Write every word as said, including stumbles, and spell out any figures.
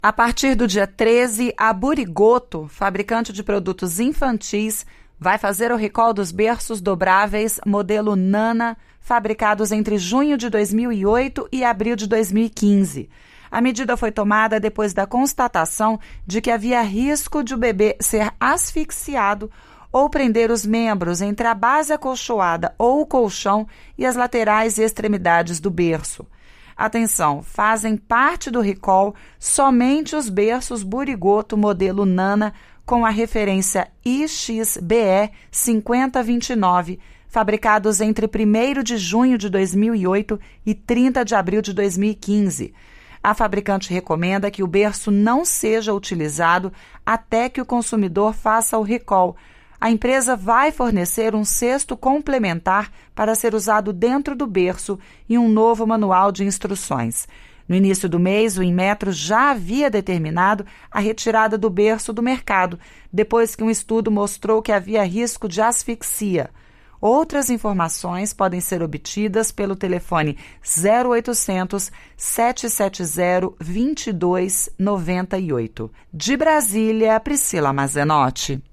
A partir do dia treze, a Burigoto, fabricante de produtos infantis, vai fazer o recall dos berços dobráveis modelo Nana, fabricados entre junho de dois mil e oito e abril de dois mil e quinze. A medida foi tomada depois da constatação de que havia risco de o bebê ser asfixiado ou prender os membros entre a base acolchoada ou o colchão e as laterais e extremidades do berço. Atenção, fazem parte do recall somente os berços Burigoto modelo Nana com a referência I X B E cinco zero dois nove, fabricados entre primeiro de junho de dois mil e oito e trinta de abril de dois mil e quinze. A fabricante recomenda que o berço não seja utilizado até que o consumidor faça o recall. A empresa vai fornecer um cesto complementar para ser usado dentro do berço e um novo manual de instruções. No início do mês, o Inmetro já havia determinado a retirada do berço do mercado, depois que um estudo mostrou que havia risco de asfixia. Outras informações podem ser obtidas pelo telefone zero oitocentos, sete sete zero, dois dois nove oito. De Brasília, Priscila Mazenotti.